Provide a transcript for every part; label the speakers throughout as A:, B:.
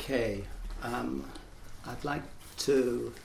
A: Okay, I'd like to,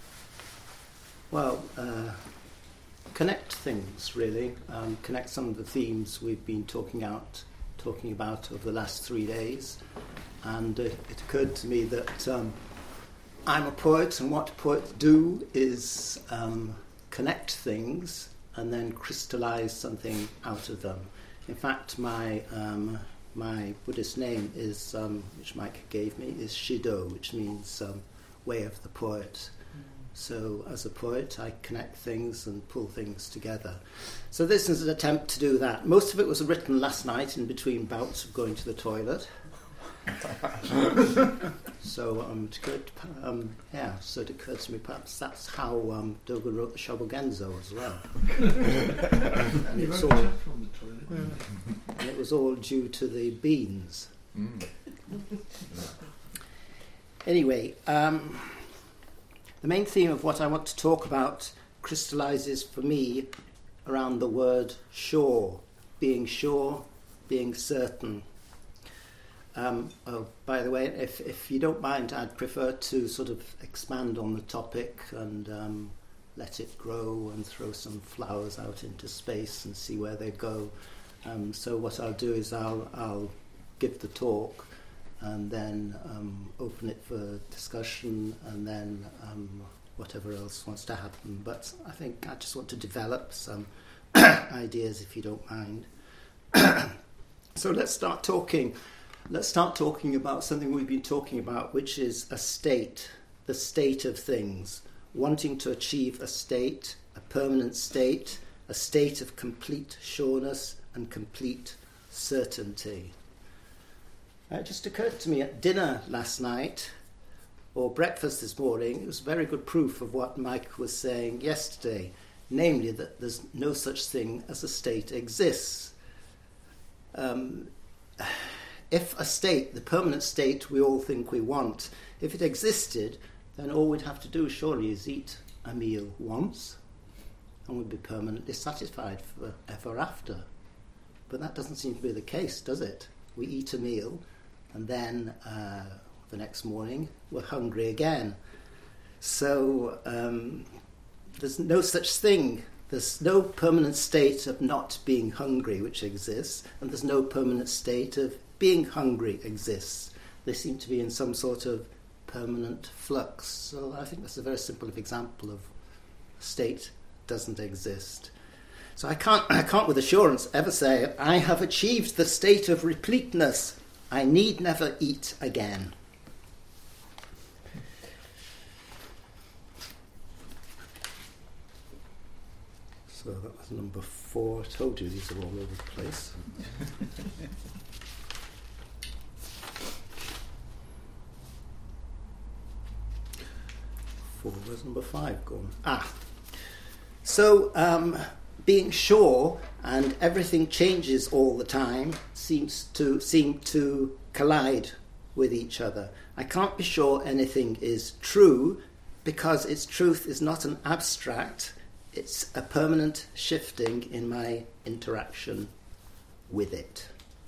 A: connect things really, connect some of the themes we've been talking about over the last 3 days, and it occurred to me that I'm a poet, and what poets do is connect things and then crystallize something out of them. In fact, my Buddhist name is, which Mike gave me, is Shido, which means way of the poet. So as a poet, I connect things and pull things together. So this is an attempt to do that. Most of it was written last night in between bouts of going to the toilet. So it occurred to me perhaps that's how Dogen wrote the Shobogenzo as well. And it was all due to the beans. Anyway, the main theme of what I want to talk about crystallizes for me around the word sure, being certain. By the way, if you don't mind, I'd prefer to sort of expand on the topic and let it grow and throw some flowers out into space and see where they go. So what I'll do is I'll give the talk and then open it for discussion and then whatever else wants to happen. But I think I just want to develop some ideas, if you don't mind. So let's start talking about something we've been talking about, which is a state, the state of things, wanting to achieve a state, a permanent state, a state of complete sureness and complete certainty. It just occurred to me at dinner last night, or breakfast this morning, it was very good proof of what Mike was saying yesterday, namely that there's no such thing as a state exists. If a state, the permanent state we all think we want, if it existed, then all we'd have to do surely is eat a meal once and we'd be permanently satisfied forever after. But that doesn't seem to be the case, does it? We eat a meal and then the next morning we're hungry again. So there's no such thing. There's no permanent state of not being hungry which exists, and there's no permanent state of being hungry exists. They seem to be in some sort of permanent flux. So I think that's a very simple example of a state doesn't exist. So I can't with assurance ever say, I have achieved the state of repleteness. I need never eat again. So that was number 4. I told you these are all over the place. 4, where's number 5 gone? So being sure and everything changes all the time seem to collide with each other. I can't be sure anything is true because its truth is not an abstract, it's a permanent shifting in my interaction with it.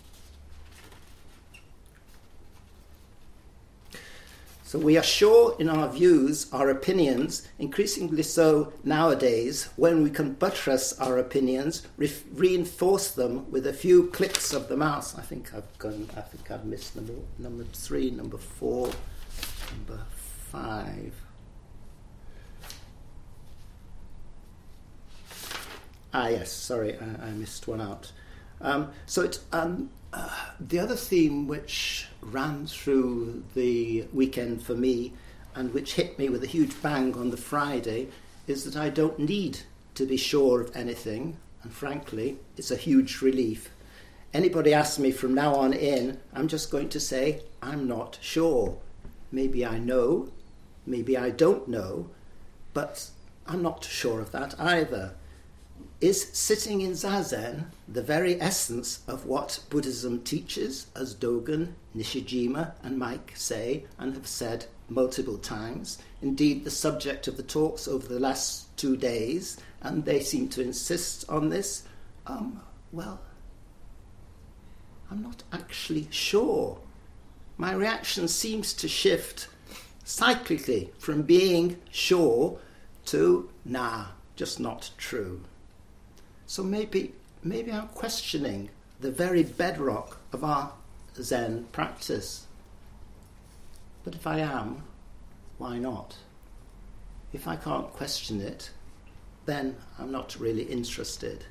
A: So we are sure in our views, our opinions, increasingly so nowadays, when we can buttress our opinions, reinforce them with a few clicks of the mouse. I think I've missed number 3, number 4, number 5. Yes, sorry, I missed one out. So it's the other theme which ran through the weekend for me and which hit me with a huge bang on the Friday is that I don't need to be sure of anything, and frankly, it's a huge relief. Anybody asks me from now on in, I'm just going to say, I'm not sure. Maybe I know, maybe I don't know, but I'm not sure of that either. Is sitting in Zazen the very essence of what Buddhism teaches, as Dogen, Nishijima and Mike say and have said multiple times? Indeed, the subject of the talks over the last 2 days, and they seem to insist on this. I'm not actually sure. my reaction seems to shift cyclically from being sure to, nah, just not true. So maybe I'm questioning the very bedrock of our Zen practice. But if I am, why not? If I can't question it, then I'm not really interested.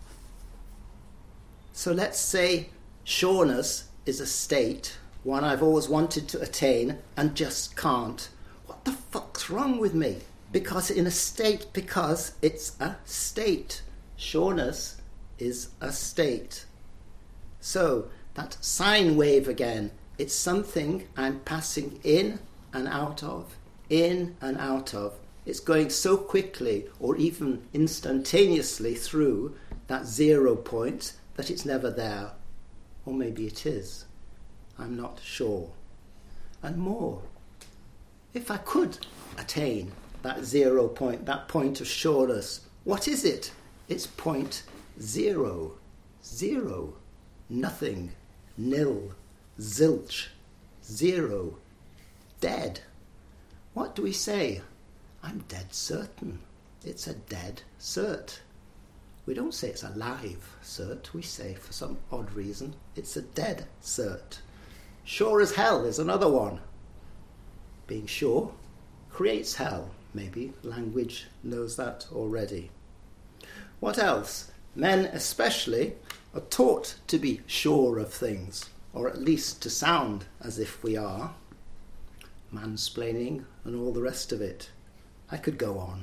A: So let's say sureness is a state, one I've always wanted to attain and just can't. What the fuck's wrong with me? Because it's a state. Sureness is a state. So that sine wave again, it's something I'm passing in and out of, in and out of. It's going so quickly or even instantaneously through that 0 point that it's never there. Or maybe it is. I'm not sure. And more, if I could attain that 0 point, that point of sureness, what is it? It's point 0. 0. Nothing. Nil. Zilch. 0. Dead. What do we say? I'm dead certain. It's a dead cert. We don't say it's a live cert. We say, for some odd reason, it's a dead cert. Sure as hell is another one. Being sure creates hell. Maybe language knows that already. What else? Men especially are taught to be sure of things, or at least to sound as if we are. Mansplaining and all the rest of it. I could go on.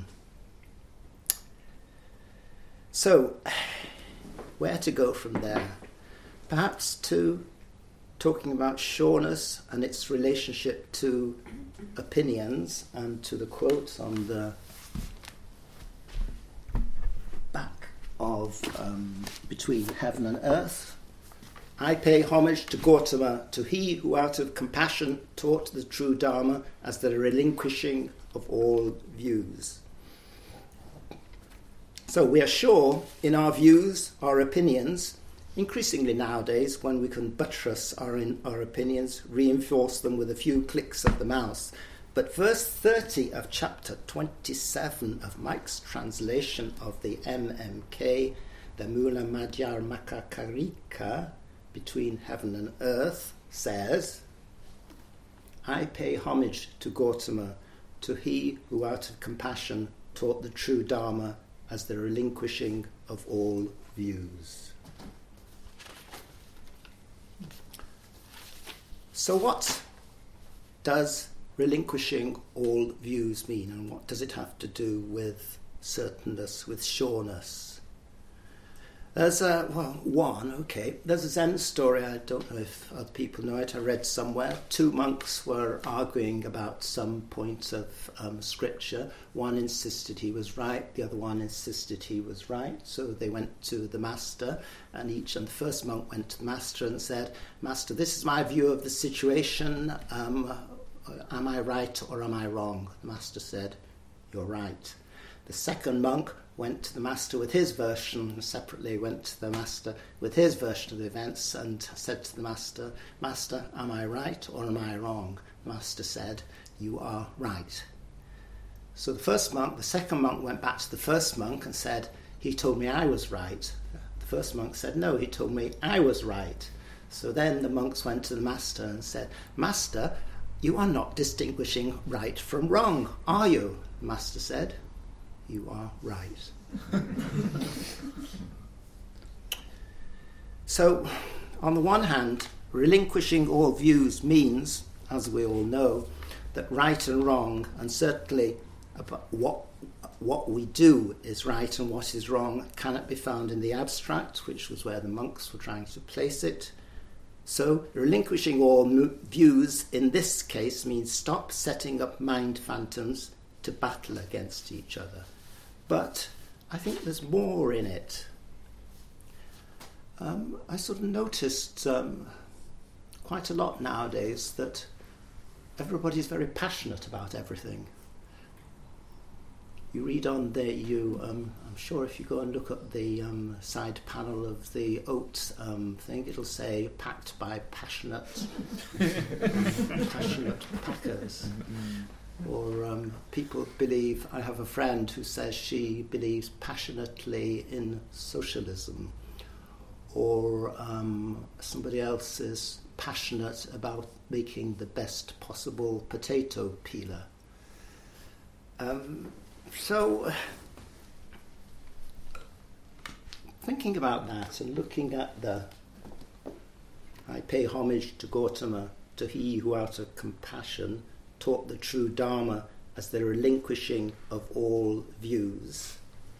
A: So, where to go from there? Perhaps to talking about sureness and its relationship to opinions and to the quote on the back of Between Heaven and Earth. I pay homage to Gautama, to he who out of compassion taught the true Dharma as the relinquishing of all views. So we are sure in our views, our opinions, increasingly nowadays when we can buttress our opinions, reinforce them with a few clicks of the mouse. But verse 30 of chapter 27 of Mike's translation of the MMK, the Mula Madhyamaka Karika, Between Heaven and Earth, says, I pay homage to Gautama, to he who out of compassion taught the true Dharma as the relinquishing of all views. So what does relinquishing all views mean, and what does it have to do with certainness, with sureness? There's there's a Zen story, I don't know if other people know it, I read somewhere. Two monks were arguing about some point of scripture. One insisted he was right, the other one insisted he was right. So they went to the master, and the first monk went to the master and said, Master, this is my view of the situation. Am I right or am I wrong? The master said, you're right. The second monk went to the master with his version, separately went to the master with his version of the events and said to the master, Master, am I right or am I wrong? The master said, you are right. So the second monk went back to the first monk and said, he told me I was right. The first monk said, no, he told me I was right. So then the monks went to the master and said, Master, you are not distinguishing right from wrong, are you? The master said, you are right. So, on the one hand, relinquishing all views means, as we all know, that right and wrong, and certainly what we do is right and what is wrong, cannot be found in the abstract, which was where the monks were trying to place it. So, relinquishing all views in this case means stop setting up mind phantoms to battle against each other. But I think there's more in it. I sort of noticed quite a lot nowadays that everybody's very passionate about everything. you read on there, I'm sure if you go and look at the side panel of the Oates thing, it'll say packed by passionate packers. Or people believe, I have a friend who says she believes passionately in socialism. Or somebody else is passionate about making the best possible potato peeler. So, thinking about that and looking at I pay homage to Gautama, to he who out of compassion taught the true Dharma as the relinquishing of all views.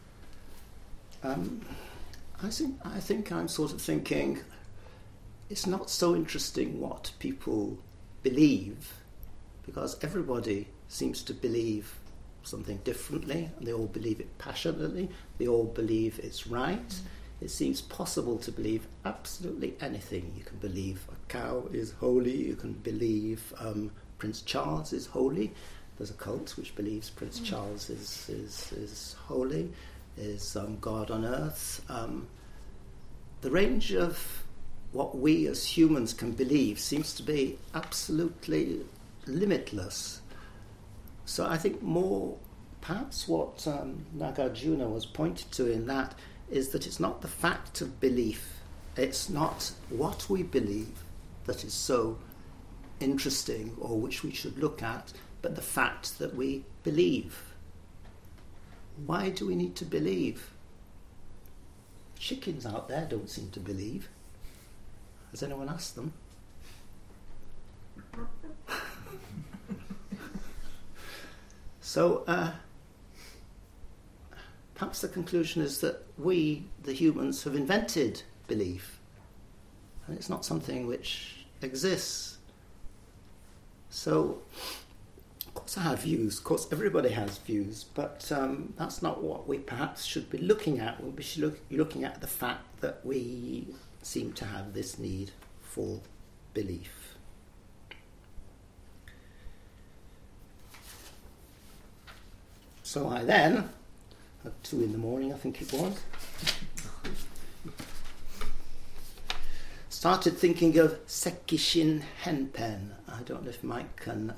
A: I think I'm sort of thinking it's not so interesting what people believe, because everybody seems to believe something differently, and they all believe it passionately, they all believe it's right. It seems possible to believe absolutely anything. You can believe a cow is holy, you can believe Prince Charles is holy. There's a cult which believes Prince Charles is holy, is God on earth. The range of what we as humans can believe seems to be absolutely limitless. So I think perhaps what Nagarjuna was pointed to in that is that it's not the fact of belief, it's not what we believe that is so interesting or which we should look at, but the fact that we believe. Why do we need to believe? Chickens out there don't seem to believe. Has anyone asked them? So perhaps the conclusion is that we, the humans, have invented belief, and it's not something which exists. So, of course I have views, of course everybody has views, but that's not what we perhaps should be looking at. We should be looking at the fact that we seem to have this need for belief. So I then, at 2 a.m, I think it was, started thinking of Sekkishin Henpen. I don't know if Mike can...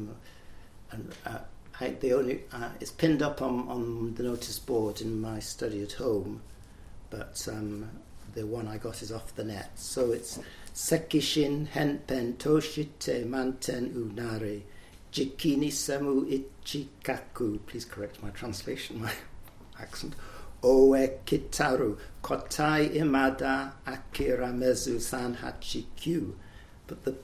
A: it's pinned up on the notice board in my study at home, but the one I got is off the net. So it's Sekkishin Henpen Toshite Manten Unare Jikini Samu Ichikaku. Please correct my translation, my accent. Oe Kitaru Kotai Imada Akira Mezu Sanhachikyu. But the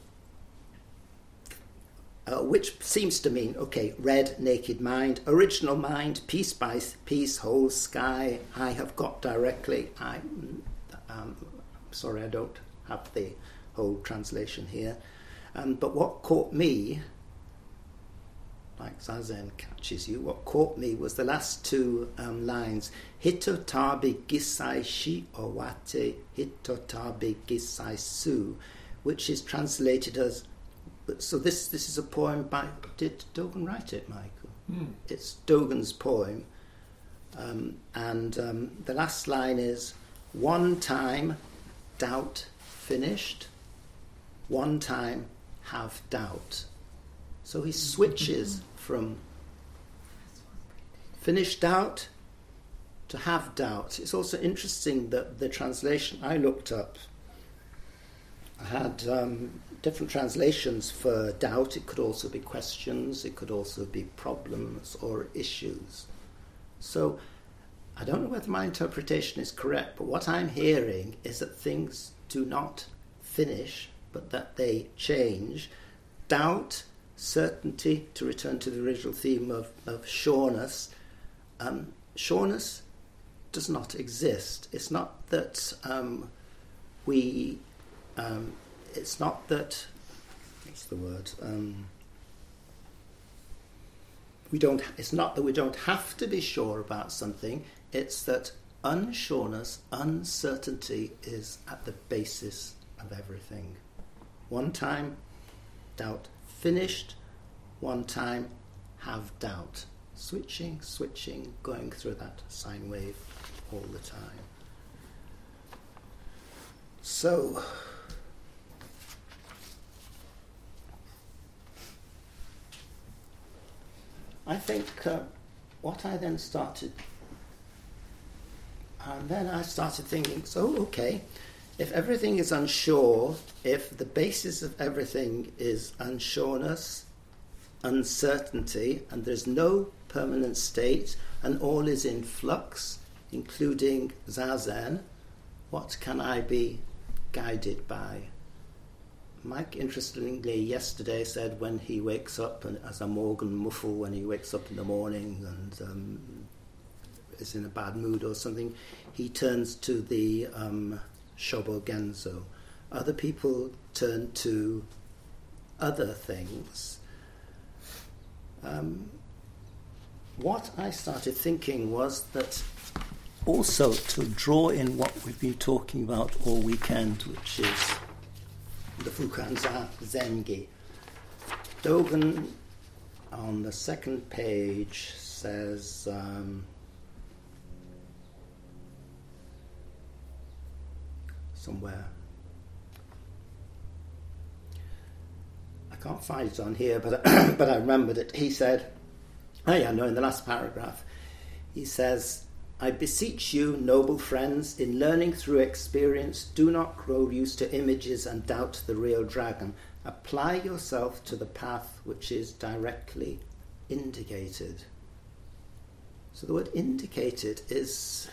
A: which seems to mean, red, naked mind, original mind, piece by piece, whole sky, I have got directly. Sorry, I don't have the whole translation here. But what caught me, like Zazen catches you, what caught me was the last 2 lines. Hitotabi gisai shi owate hitotabi gisai su, which is translated as... So this is a poem by... Did Dogen write it, Michael? It's Dogen's poem. And the last line is, one time doubt finished, one time have doubt. So he switches from finished doubt to have doubt. It's also interesting that the translation I looked up, I had different translations for doubt. It could also be questions, it could also be problems or issues. So I don't know whether my interpretation is correct, but what I'm hearing is that things do not finish, but that they change. Doubt, certainty, to return to the original theme of sureness. Sureness does not exist. It's not that it's not that... What's the word? It's not that we don't have to be sure about something. It's that unsureness, uncertainty is at the basis of everything. One time, doubt finished. One time, have doubt. switching, going through that sine wave all the time. So, I think what I then started, and then I started thinking, so okay, if everything is unsure, if the basis of everything is unsureness, uncertainty, and there's no permanent state, and all is in flux, including Zazen, what can I be guided by? Mike, interestingly, yesterday said when he wakes up, and as a Morgan Muffle, when he wakes up in the morning and is in a bad mood or something, he turns to the Shobo Genzo. Other people turn to other things. What I started thinking was that also to draw in what we've been talking about all weekend, which is the Fukanza Zengi. Dogen on the second page says somewhere, I can't find it on here, but but I remembered it. He said, in the last paragraph, he says, I beseech you, noble friends, in learning through experience, do not grow used to images and doubt the real dragon. Apply yourself to the path which is directly indicated. So the word indicated is,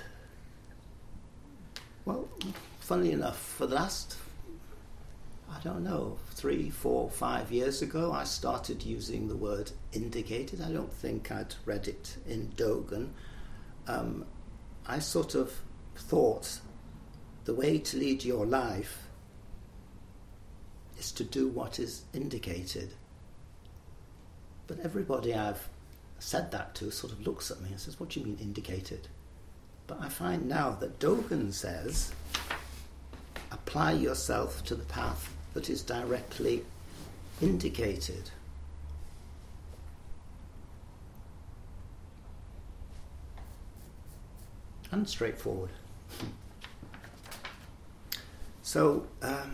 A: well, funnily enough, for the last, 3, 4, 5 years ago, I started using the word indicated. I don't think I'd read it in Dogen. I sort of thought the way to lead your life is to do what is indicated. But everybody I've said that to sort of looks at me and says, what do you mean indicated? But I find now that Dogen says, apply yourself to the path that is directly indicated. And straightforward. So,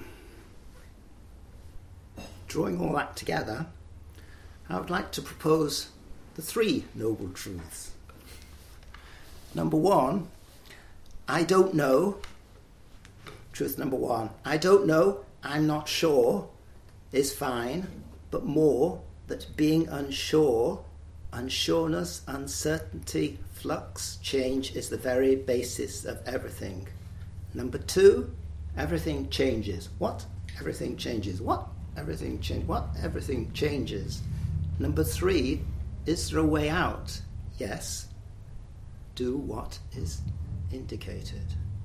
A: drawing all that together, I would like to propose the 3 noble truths. Number 1, I don't know. Truth number 1, I don't know, I'm not sure, is fine, but more that being unsure, unsureness, uncertainty, flux, change is the very basis of everything. Number 2, everything changes. What? Everything changes. What? Everything changes. What? Everything changes. Number 3, is there a way out? Yes. Do what is indicated.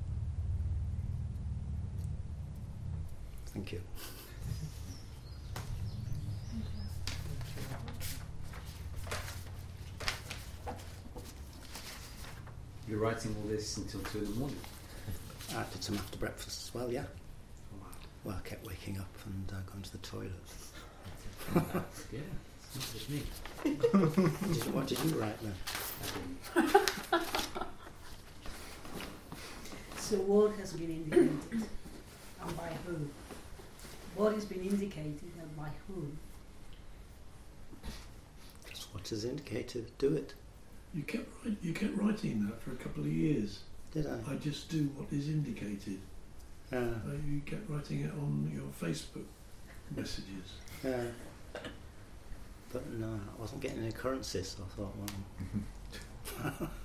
A: Thank you.
B: You're writing all this until 2 in the morning?
A: I did some after breakfast as well, yeah.
B: Oh, wow.
A: Well, I kept waking up and going to the toilet.
B: Yeah, it's not just me.
A: What did you write then?
C: So what has been indicated and by whom? What has been indicated and by whom?
A: That's what is indicated. Do it.
D: You kept writing that for a couple of years.
A: Did I?
D: I just do what is indicated. You kept writing it on your Facebook messages.
A: Yeah. But no, I wasn't getting any currencies, so I thought, well...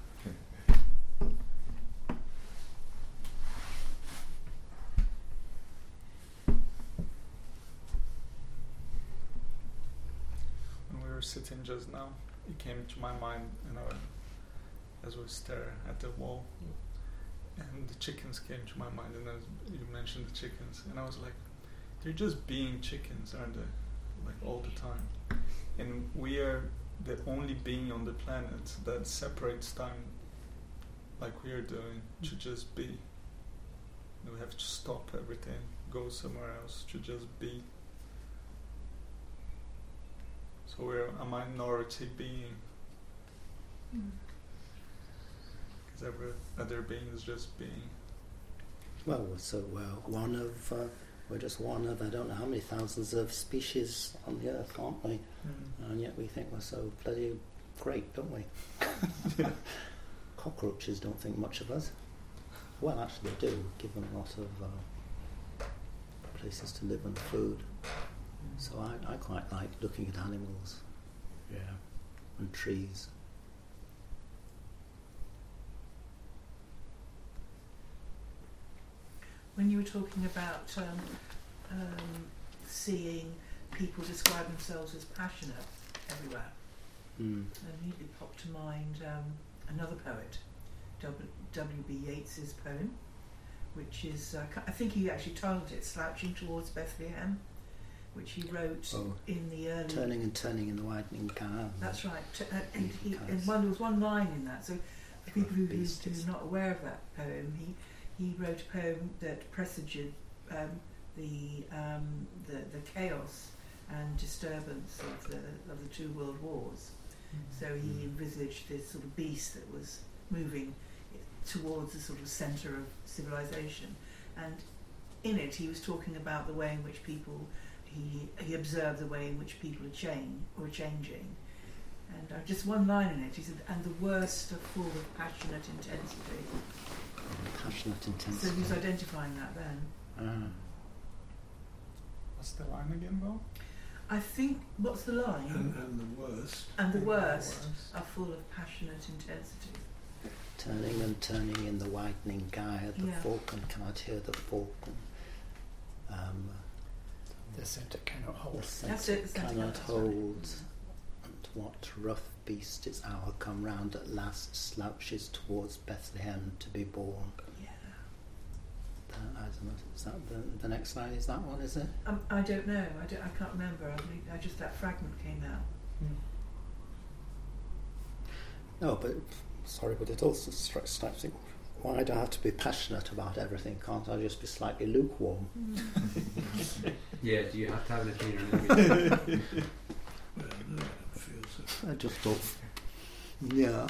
E: When we were sitting just now, it came to my mind, as we stare at the wall, and the chickens came to my mind, and as you mentioned the chickens, and I was like, they're just being chickens, aren't they? Like all the time. And we are the only being on the planet that separates time like we are doing to just be. We have to stop everything, go somewhere else to just be. So we're a minority being Is every other being is just being?
A: Well, we're just one of I don't know how many thousands of species on the earth, aren't we? And yet we think we're so bloody great, don't we? Cockroaches don't think much of us. Well, actually they do, give them a lot of places to live and food. So I quite like looking at animals, and trees.
F: When you were talking about seeing people describe themselves as passionate everywhere, immediately popped to mind another poet, W.B. Yeats's poem, which is, I think he actually titled it Slouching Towards Bethlehem, which he wrote in the early...
A: Turning and turning in the widening canal.
F: That's right. And there was one line in that, so for people who are not aware of that poem, he wrote a poem that presaged the chaos and disturbance of the two world wars. So he envisaged this sort of beast that was moving towards the sort of centre of civilization, and in it he was talking about the way in which people he observed the way in which people are changing. And just one line in it, he said, and the worst are full of passionate intensity.
A: Passionate intensity.
F: So he's identifying that then.
E: What's the line again, though?
F: I think, what's the line?
D: And the worst.
F: And the worst are full of passionate intensity.
A: Turning and turning in the widening gyre, the falcon cannot hear the falcon.
G: The centre cannot hold.
A: The centre cannot hold. And what rough beast its hour come round at last slouches towards Bethlehem to be born.
F: Yeah.
A: I don't know, is that the next line? Is that one, is it?
F: I don't know. I can't remember. I just, that fragment came out.
A: No, but sorry, but it also strikes me. Why do I have to be passionate about everything? Can't I just be slightly lukewarm?
B: Yeah, do you have to have an opinion on everything?
D: Well, no, I don't feel so.
A: I just thought, yeah.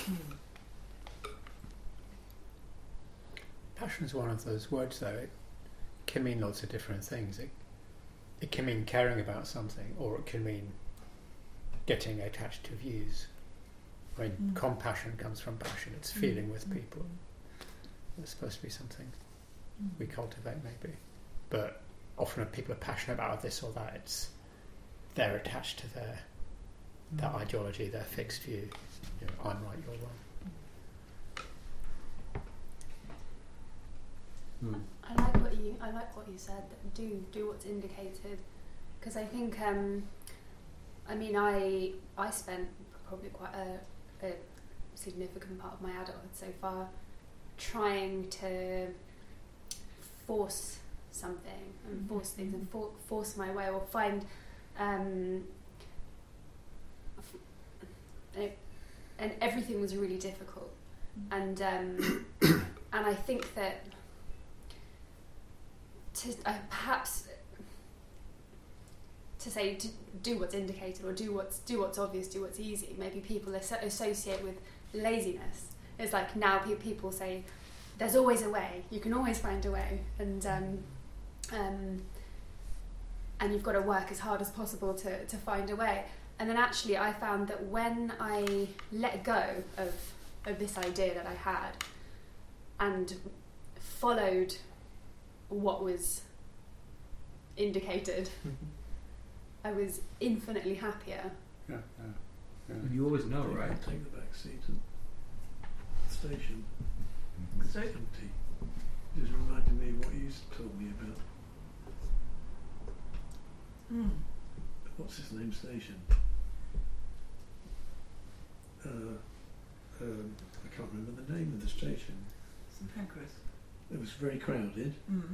G: Passion is one of those words, though. It can mean lots of different things. It can mean caring about something, or it can mean getting attached to views. I mean, compassion comes from passion. It's feeling with people. It's supposed to be something we cultivate, maybe. But often when people are passionate about this or that, they're attached to their ideology, their fixed view. You know, I'm right, you're wrong.
H: I like what you said. Do what's indicated, because I think I spent probably quite a significant part of my adulthood so far trying to force something and force things and force my way, or find and everything was really difficult, and I think that perhaps to say to do what's indicated or do what's obvious, do what's easy, maybe people associate with laziness. It's like now people say there's always a way, you can always find a way, and you've got to work as hard as possible to find a way. And then actually I found that when I let go of this idea that I had and followed what was indicated, I was infinitely happier.
A: Yeah.
B: You always know, right?
D: Take the back seat at the station. It's empty. Just reminded me what you told me about. What's his name station? I can't remember the name of the station.
F: St Pancras.
D: It was very crowded,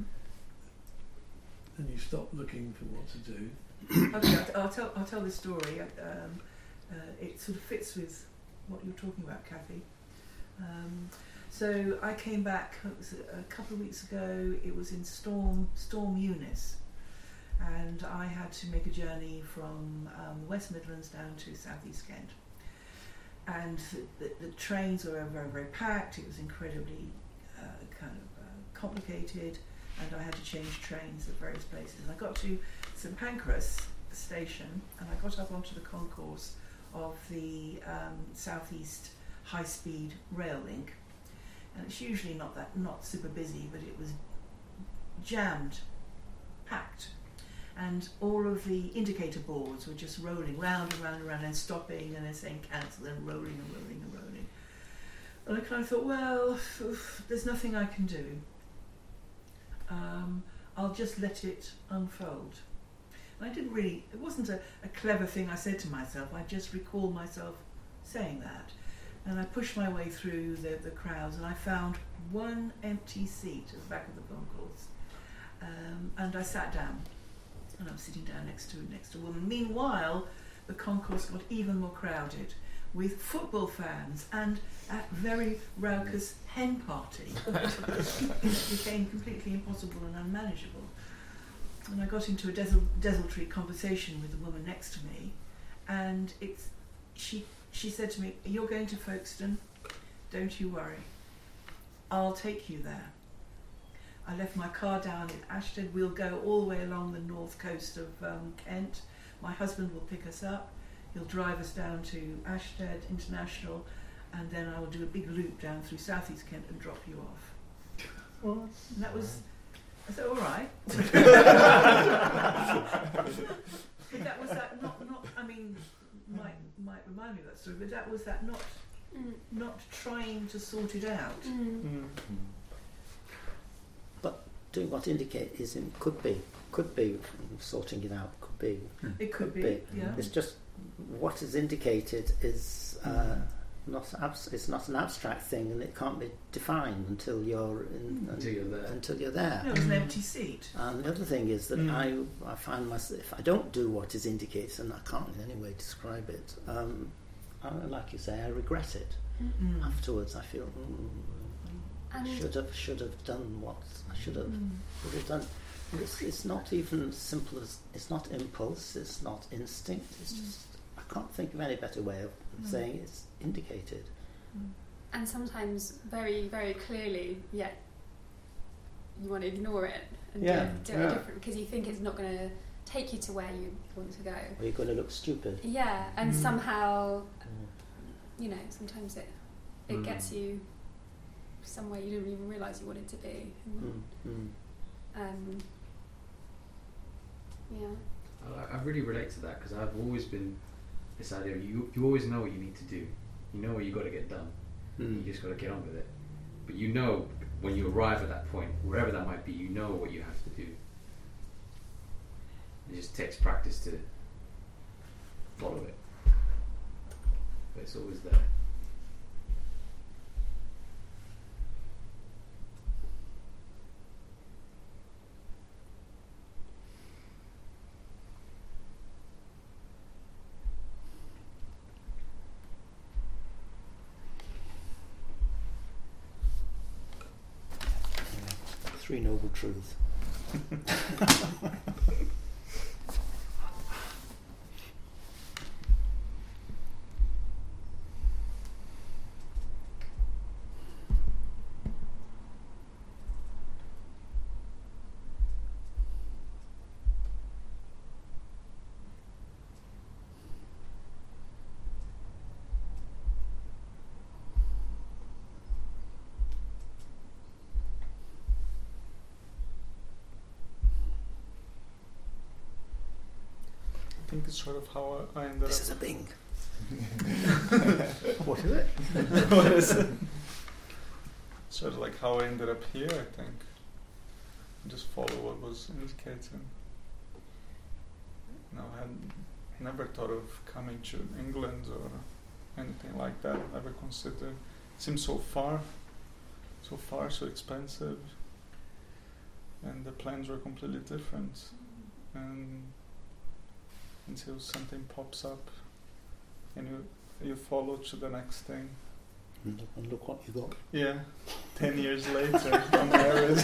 D: and you stopped looking for what to do.
F: Okay, I'll tell this story. It sort of fits with what you're talking about, Kathy. So I came back, it was a couple of weeks ago. It was in Storm Eunice, and I had to make a journey from the West Midlands down to South East Kent. and the trains were very, very packed. It was incredibly complicated, and I had to change trains at various places. And I got to St Pancras station, and I got up onto the concourse of the Southeast High Speed Rail Link, and it's usually not super busy, but it was jammed, packed, and all of the indicator boards were just rolling round and round and round and stopping and then saying cancel and rolling and rolling and rolling. And I kind of thought, well, there's nothing I can do. I'll just let it unfold. And I didn't really, it wasn't a clever thing I said to myself, I just recall myself saying that. And I pushed my way through the crowds, and I found one empty seat at the back of the concourse. And I sat down, and I was sitting down next to a woman. Meanwhile, the concourse got even more crowded with football fans and a very raucous hen party. It became completely impossible and unmanageable. And I got into a desultory conversation with the woman next to me, and she said to me, "You're going to Folkestone, don't you worry. I'll take you there. I left my car down in Ashted. We'll go all the way along the north coast of Kent. My husband will pick us up. He'll drive us down to Ashted International, and then I will do a big loop down through southeast Kent and drop you off."
E: What?
F: And that was, I said, all right. But that was that not I mean, might remind me of that story, but that was that not trying to sort it out.
A: But doing what indicate is it could be sorting it out.
F: It could be. Yeah.
A: It's just what is indicated is it's not an abstract thing, and it can't be defined until you're there.
F: No, it's an empty seat.
A: And the other thing is that I find myself, if I don't do what is indicated, and I can't in any way describe it, like you say, I regret it. Afterwards, I feel I should have done what I should have done. It's not even simple as, it's not impulse, it's not instinct, it's just, I can't think of any better way of saying it's indicated.
H: And sometimes very, very clearly, yet you want to ignore it and do it different, because you think it's not going to take you to where you want to go.
A: Or you're going to look stupid.
H: Yeah, and somehow, sometimes it gets you somewhere you didn't even realise you wanted to be.
B: I really relate to that, because I've always been this idea of you always know what you need to do. You know what you got to get done. You just got to get on with it. But you know when you arrive at that point, wherever that might be, you know what you have to do. It just takes practice to follow it. But it's always there.
A: Three noble truths.
E: I think it's sort of how I ended
A: This
E: up.
A: is a Bing. What is it?
E: What is it? Sort of like how I ended up here, I think. Just follow what was indicated. I had never thought of coming to England or anything like that. Never considered. It seemed so far, so expensive. And the plans were completely different. And until something pops up and you follow to the next thing.
A: And look what you got.
E: Yeah, 10 years later, I'm married.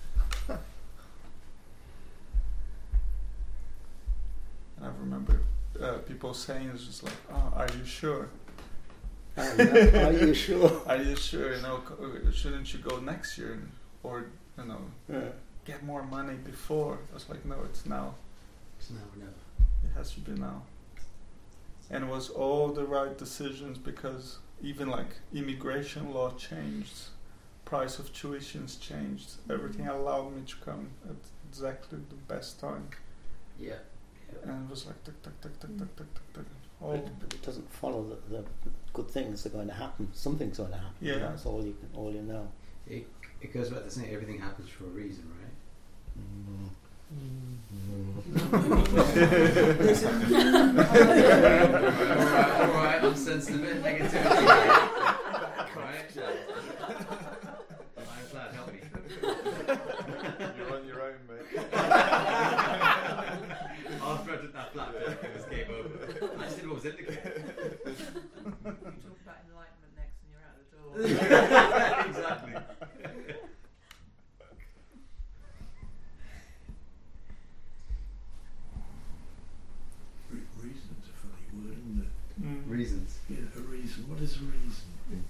E: And I remember people saying is just like, are you sure?
A: Are you sure?
E: Are you sure? Shouldn't you go next year or get more money before? I was like, no, it's now.
B: It's now or never.
E: It has to be now. And it was all the right decisions because even like immigration law changed, price of tuitions changed, everything allowed me to come at exactly the best time.
B: Yeah.
E: And it was like tick, tick, tick, tick, tick, tick, tick, tick.
A: But it doesn't follow that the good things are going to happen. Something's going to happen.
E: Yeah.
A: That's all you know.
B: It goes back to saying everything happens for a reason, right? Alright, I'm sensing a bit of negativity. Right? I'm glad, help me.
E: You're on your own, mate.
B: After I did that flat back, it was game over. I just did what was indicated.
F: You talk about enlightenment next and you're out the door.
B: Exactly.
D: Reason's a funny word, isn't it?
B: Reasons.
D: Yeah, a reason. What is a reason?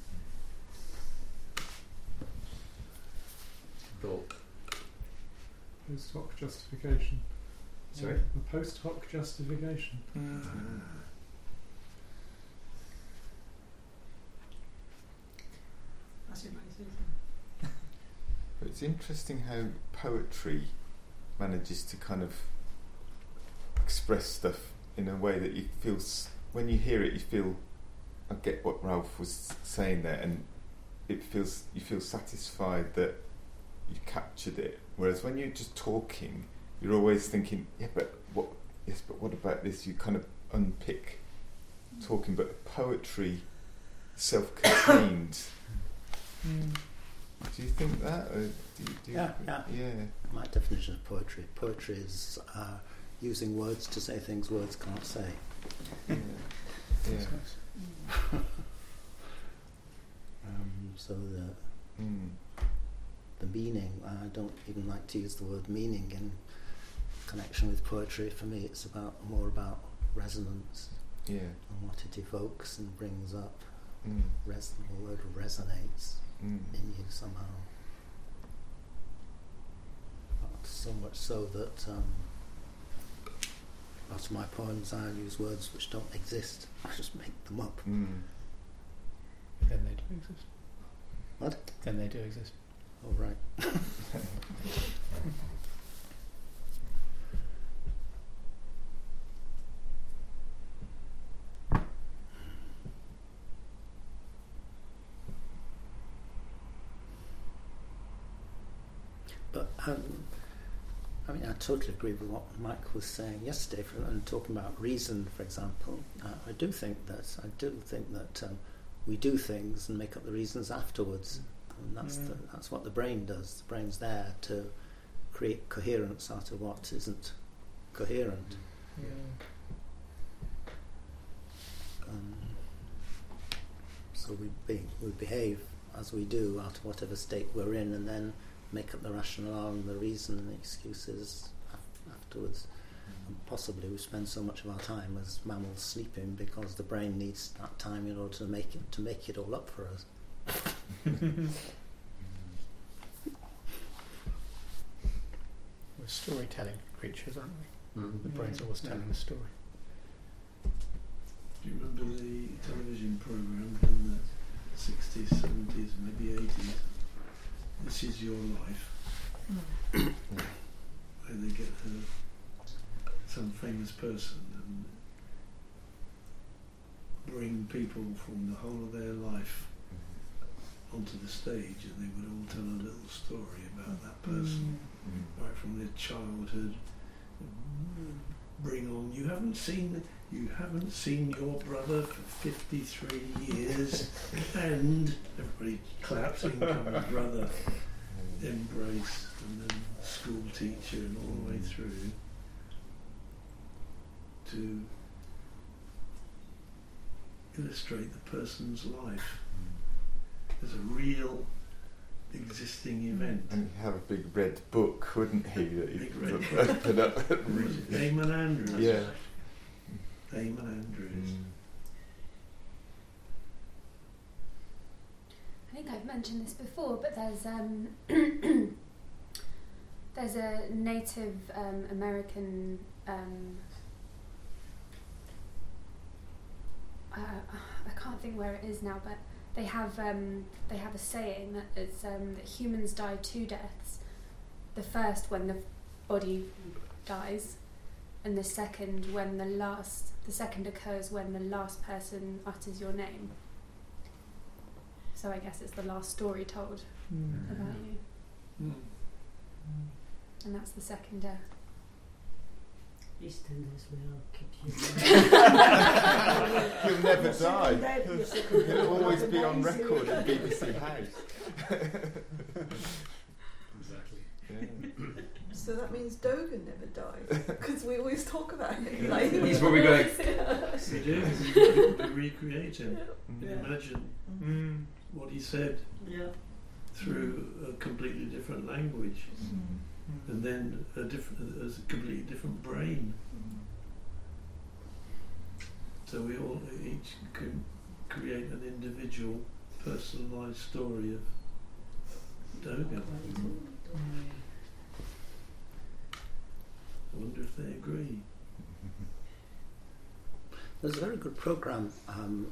B: Thought.
I: Post hoc justification.
B: Sorry?
I: A post hoc justification.
C: That's your criticism.
J: But it's interesting how poetry manages to kind of express stuff in a way that you feel, when you hear it, you feel, I get what Ralph was saying there, and you feel satisfied that you captured it. Whereas when you're just talking, you're always thinking, but what about this? You kind of unpick talking, but poetry, self-contained. Do you think that? Or do you
A: Yeah.
J: Yeah.
A: My definition of poetry. Poetry is using words to say things words can't say.
J: Yeah.
A: So the meaning, I don't even like to use the word meaning in connection with poetry. For me, it's more about resonance and what it evokes and brings up. The word resonates in you somehow. So much so that out of my poems I use words which don't exist. I just make them up.
G: Then they do exist.
A: What?
G: Then they do exist.
A: Oh, right. But I mean, I totally agree with what Mike was saying yesterday, and talking about reason, for example. I do think that we do things and make up the reasons afterwards, and that's what the brain does. The brain's there to create coherence out of what isn't coherent. So we behave as we do out of whatever state we're in, and then make up the rationale and the reason and the excuses afterwards. And possibly we spend so much of our time as mammals sleeping because the brain needs that time in order to make it all up for us.
G: We're storytelling creatures, aren't we?
B: Mm-hmm.
G: The brain's always telling a story.
D: Do you remember the television programme in the 60s, 70s, maybe 80s? This Is Your Life. Where they get some famous person and bring people from the whole of their life onto the stage, and they would all tell a little story about that person, right from their childhood. Bring on, you haven't seen your brother for 53 years, and everybody claps, in comes brother, embrace, and then school teacher, and all the way through to illustrate the person's life as a real existing event.
J: And he'd have a big red book, wouldn't he? That
D: Big
J: he'd
D: red
J: open up and read.
D: Damon Andrews.
J: Yeah.
D: Eamon Andrews.
H: I think I've mentioned this before, but there's there's a Native American I can't think where it is now, but they have a saying that it's that humans die 2 deaths. The first when the body dies, and the second occurs when the last person utters your name. So I guess it's the last story told about you. And that's the second death.
C: EastEnders will keep you.
J: You'll never die. You'll always be on record at BBC House.
B: Exactly.
J: Yeah.
K: So that means Dogen never dies, because we always talk about him. Like,
B: He's probably going.
D: We do. We recreate him.
C: Yeah.
D: Imagine what he said through a completely different language, and then a completely different brain. So we all each can create an individual, personalised story of Dogen. I wonder if they agree.
A: There's a very good programme on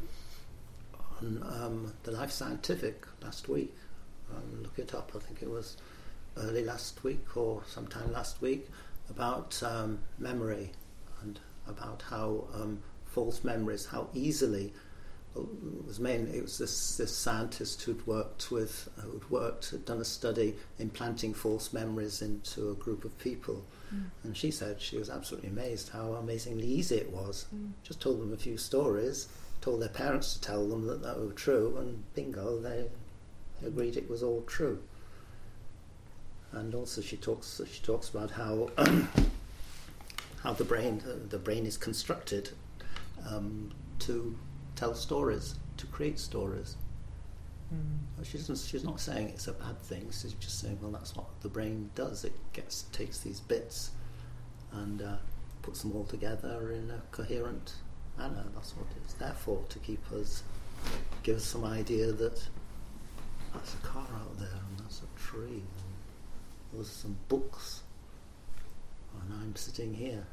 A: the Life Scientific last week. Look it up, I think it was early last week or sometime last week, about memory and about how false memories, how easily it was this scientist had done a study implanting false memories into a group of people, and she said she was absolutely amazed how amazingly easy it was. Just told them a few stories, told their parents to tell them that were true, and bingo, they agreed it was all true. And also she talks about how how the brain is constructed to tell stories, to create stories. She's not saying it's a bad thing. She's just saying, well, that's what the brain does. It takes these bits and puts them all together in a coherent manner. That's what it's there for, to give us some idea that that's a car out there and that's a tree and those are some books and I'm sitting here.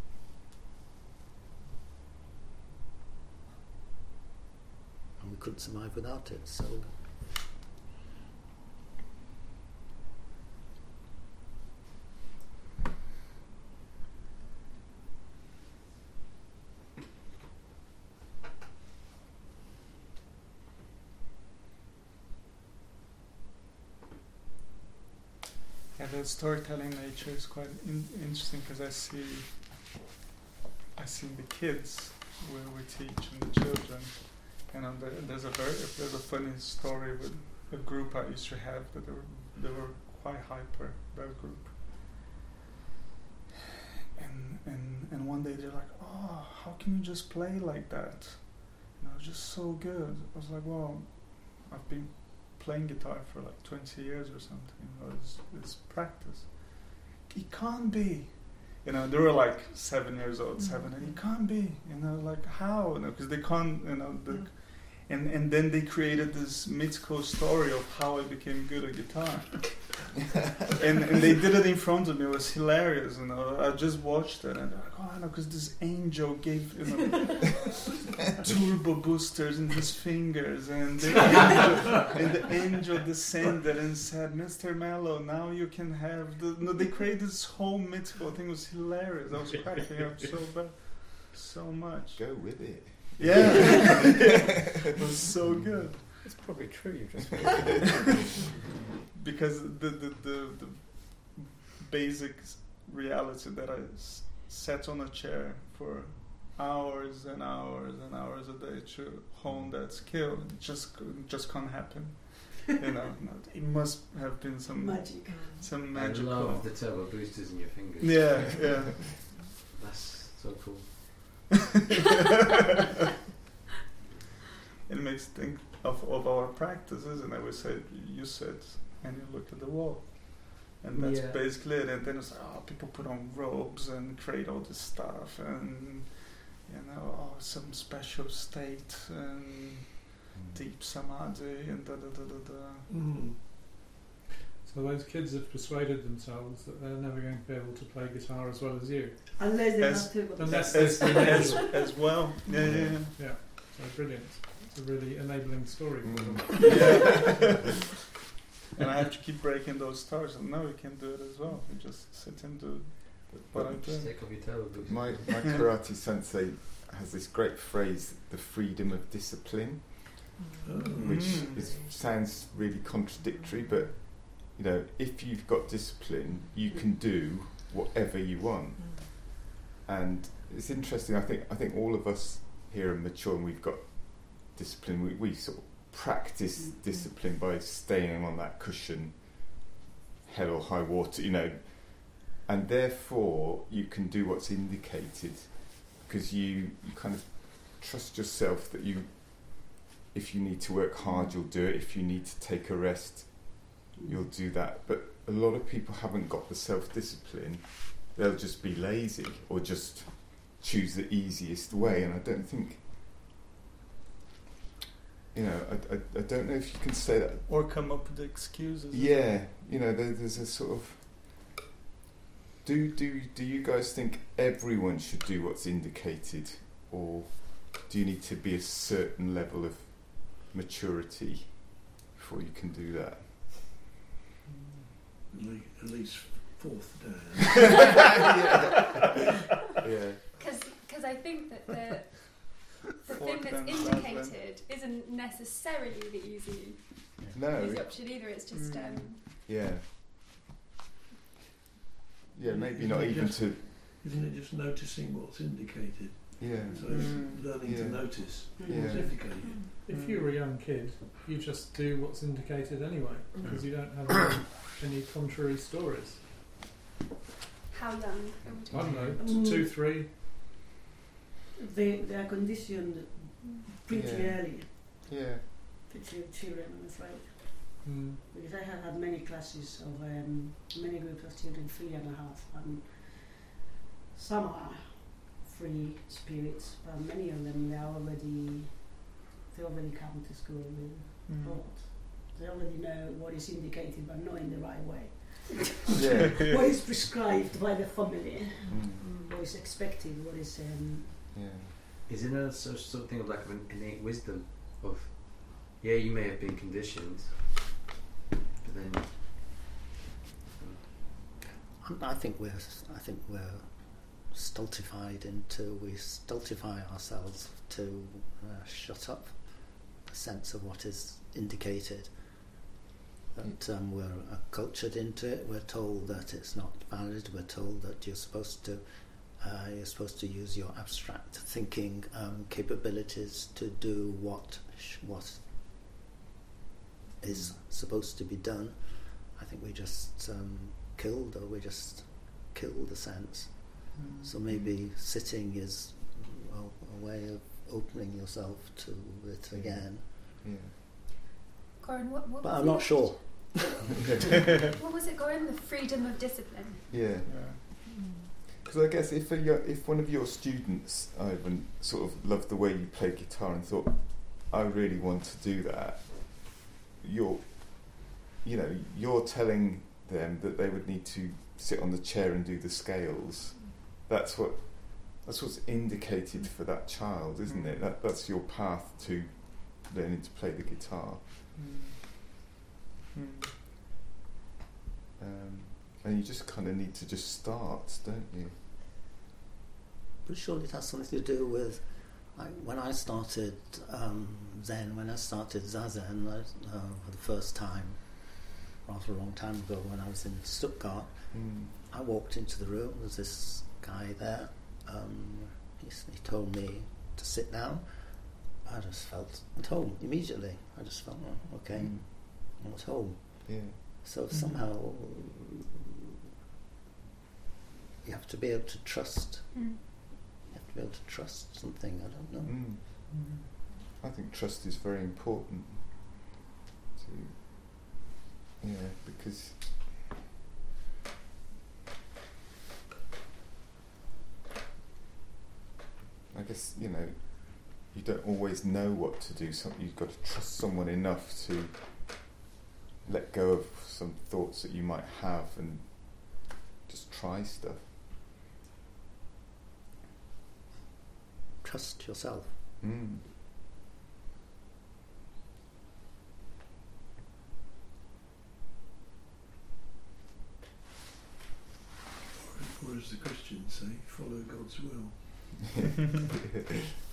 A: And we couldn't survive without it, so
E: yeah, the storytelling nature is quite interesting, because I see the kids where we teach and the children. You know, there's a funny story with a group I used to have that they were quite hyper, that group. And one day they're like, oh, how can you just play like that? You know, just so good. I was like, well, I've been playing guitar for like 20 years or something. You know, it's practice. It can't be. You know, they were like 7 years old, and it can't be. You know, like how? You know, because they can't. You know, and then they created this mythical story of how I became good at guitar. and they did it in front of me. It was hilarious. You know, I just watched it and they're like, oh, no, because this angel gave turbo boosters in his fingers, and the angel descended and said, Mr. Mello, now you can have the. No, they created this whole mythical thing. It was hilarious. I was cracking up so much.
J: Go with it.
E: Yeah, it was so good.
G: It's probably true. You just
E: because the basic reality that I sat on a chair for hours and hours and hours a day to hone that skill just can't happen. You know, it must have been some magic. Some magical.
B: I love the turbo boosters in your fingers.
E: Yeah.
B: That's so cool.
E: It makes think of our practice, isn't it? You sit and you look at the wall, and that's basically it. And then it's like, people put on robes and create all this stuff, and some special state and deep samadhi and da da da da da.
D: Mm.
I: So those kids have persuaded themselves that they're never going to be able to play guitar as well as you.
C: Unless they
E: As-
C: have to.
I: Unless
E: as well. Yeah.
I: Yeah. So brilliant. It's a really enabling story for them.
E: Yeah. And I have to keep breaking those stars. And no, you can do it as well. You just sit and do what I'm
B: Just
E: doing.
B: take off your tail.
J: My karate sensei has this great phrase, the freedom of discipline, which sounds really contradictory, but you know, if you've got discipline, you can do whatever you want. And it's interesting. I think all of us here are mature, and we've got discipline. We sort of practice discipline by staying on that cushion, hell or high water, you know. And therefore, you can do what's indicated because you kind of trust yourself that if you need to work hard, you'll do it. If you need to take a rest, you'll do that. But a lot of people haven't got the self-discipline. They'll just be lazy or just choose the easiest way. And I don't think, you know, I don't know if you can say that.
E: Or come up with excuses.
J: Yeah, you know, there's a sort of. Do you guys think everyone should do what's indicated, or do you need to be a certain level of maturity before you can do that?
D: At least fourth Dan.
J: Yeah.
H: Because I think that the thing
E: Fourth
H: that's
E: and
H: indicated isn't necessarily the easy option either. It's just
J: Yeah. Yeah, maybe
D: Isn't
J: not
D: it
J: even
D: just-
J: to.
D: Isn't it just noticing what's indicated?
J: Yeah.
D: So it's learning to notice what's
J: Yeah.
D: indicated.
I: If you were a young kid, you just do what's indicated anyway, because you don't have any contrary stories.
H: how young?
I: I don't know, 2, 3.
C: They are conditioned pretty
J: Yeah.
C: early,
J: Yeah.
C: pretty children, I'm afraid.
I: Mm.
C: Because I have had many classes of many groups of children, 3.5, and some are free spirits, but many of them they already come to school with thought. They already know what is indicated, but not in the right way.
J: Yeah.
C: What is prescribed by the family,
J: Mm.
C: what is expected, what is
J: Yeah.
B: Is it a sort of thing of like an innate wisdom of, yeah, you may have been conditioned, but then
A: I think we're stultified we stultify ourselves to shut up a sense of what is indicated. That we're cultured into it. We're told that it's not valid. We're told that you're supposed to use your abstract thinking capabilities to do what is supposed to be done. I think we just killed the sense. So maybe sitting is a way of opening yourself to it again.
J: Yeah.
H: Goran, what
A: But
H: was
A: I'm
H: it?
A: not sure.
H: What was it, Goran? The freedom of discipline.
J: Yeah. Because I guess if one of your students, Ivan, sort of loved the way you played guitar and thought, I really want to do that, you're telling them that they would need to sit on the chair and do the scales. That's what's indicated for that child, isn't it? That's your path to learning to play the guitar. And you just kind of need to just start, don't you?
A: But surely it has something to do with when I started Zen, when I started Zazen for the first time, rather a long time ago, when I was in Stuttgart. I walked into the room, there was this guy there, he told me to sit down. I just felt at home immediately. I just felt, okay, I'm at home.
J: Yeah.
A: So somehow you have to be able to trust. You have to be able to trust something, I don't know.
J: I think trust is very important. Because I guess, you know, you don't always know what to do. You've got to trust someone enough to let go of some thoughts that you might have and just try stuff.
A: Trust yourself.
J: Mm.
D: Or as the Christians say, follow God's will.